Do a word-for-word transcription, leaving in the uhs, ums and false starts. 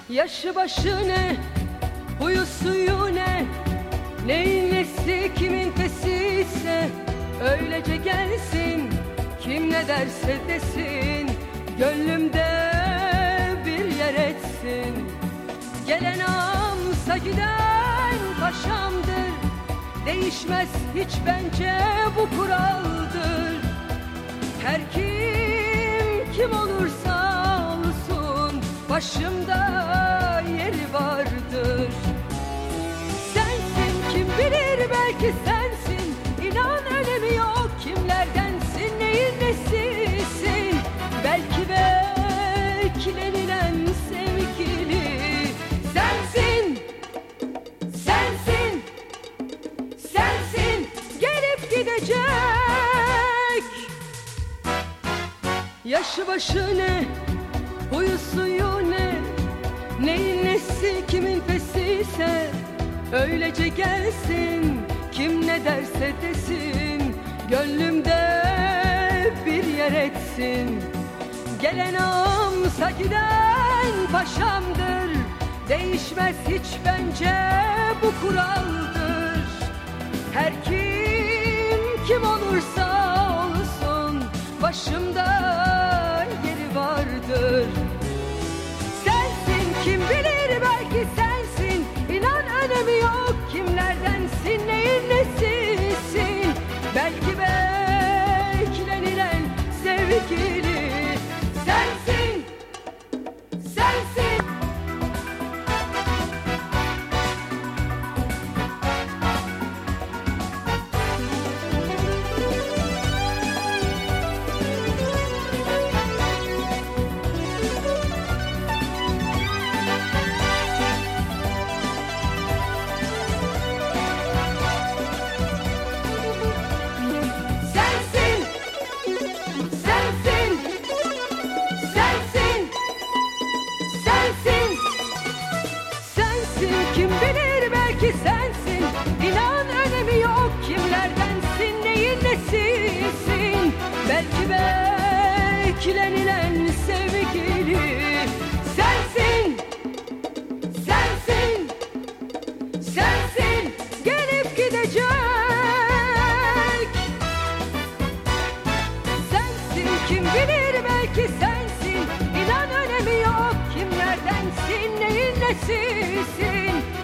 Yaşı başı ne, huyu suyu ne, neyin nesi kimin fesiyse öylece gelsin, kim ne derse desin, gönlümde bir yer etsin. Gelen ağamsa giden paşamdır, değişmez hiç bence bu kuraldır. Her kim kim olursa olsun başımda yeri vardır. Sensin kim bilir belki sensin, İnan önemi yok kimlerdensin, neyin nesisin. Belki beklenilen sevgili sensin, sensin, sensin gelip gidecek. Yaşı başı ne, huyu suyu ne, neyin nesi kimin fesiyse öylece gelsin, kim ne derse desin, gönlümde bir yer etsin. Gelen ağamsa giden paşamdır, değişmez hiç bence bu kuraldır. Her kim kim olursa olsun başımda yeri vardır. Sensin kim bilir belki sensin, İnan önemi yok kimlerdensin, neyin nesisin. Belki beklenilen sevgili sensin, sensin. Kim bilir belki sensin, İnan önemi yok kimlerdensin, neyin nesisin. Belki beklenilen sevgili sensin, sensin, sensin gelip gidecek. Sensin kim bilir belki sensin, İnan önemi yok kimlerdensin, neyin nesisin.